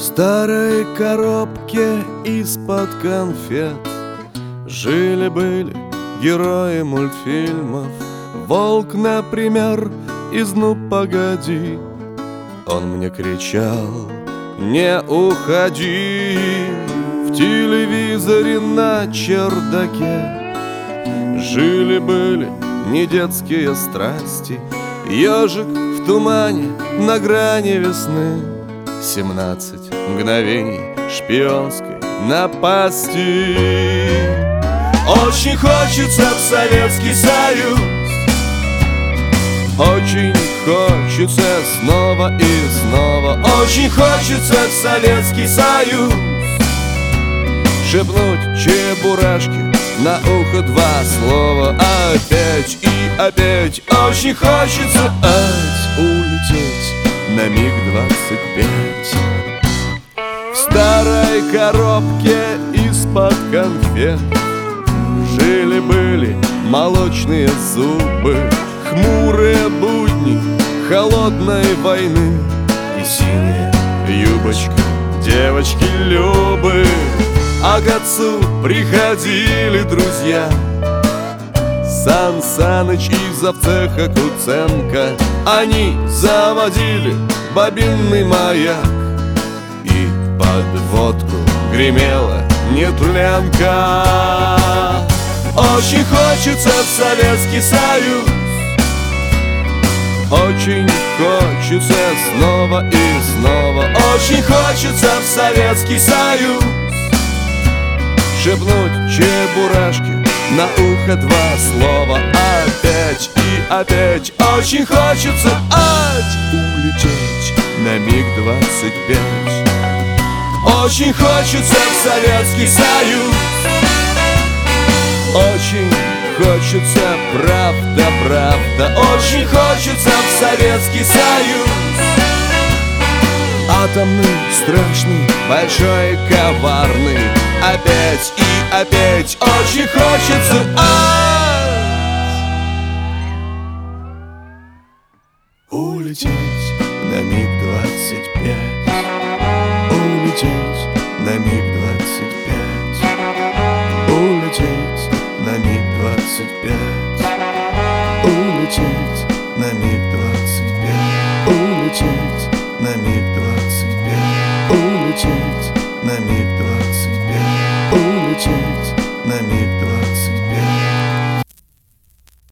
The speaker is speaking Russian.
старой коробке из-под конфет жили-были герои мультфильмов. Волк, например, из «Ну, погоди». Он мне кричал: не уходи. В телевизоре на чердаке жили-были не детские страсти. Ежик в тумане на грани весны, 17 мгновений шпионской напасти. Очень хочется в Советский Союз, очень хочется снова и снова. Очень хочется в Советский Союз шепнуть Чебурашке на ухо два слова. Опять и опять очень хочется улететь на МиГ-25. В старой коробке из-под конфет жили-были молочные зубы, хмурые будни холодной войны и синяя юбочка девочки Любы. А к отцу приходили друзья: Сан Саныч и завцеха Куценко. Они заводили бобинный маяк, и под водку гремела нетленка. Очень хочется в Советский Союз, очень хочется снова и снова. Очень хочется в Советский Союз шепнуть Чебурашке на ухо два слова. Опять и опять очень хочется улететь на МиГ-25. Очень хочется в Советский Союз, очень хочется, правда, правда. Очень хочется в Советский Союз, атомный, страшный, большой и коварный. Опять и опять очень хочется улететь на МиГ-25. Улететь на МиГ-25. Улететь на МиГ-25. Улететь на МиГ-25. Улететь на МиГ-25. Улететь на МиГ-25. Улететь на МиГ-25.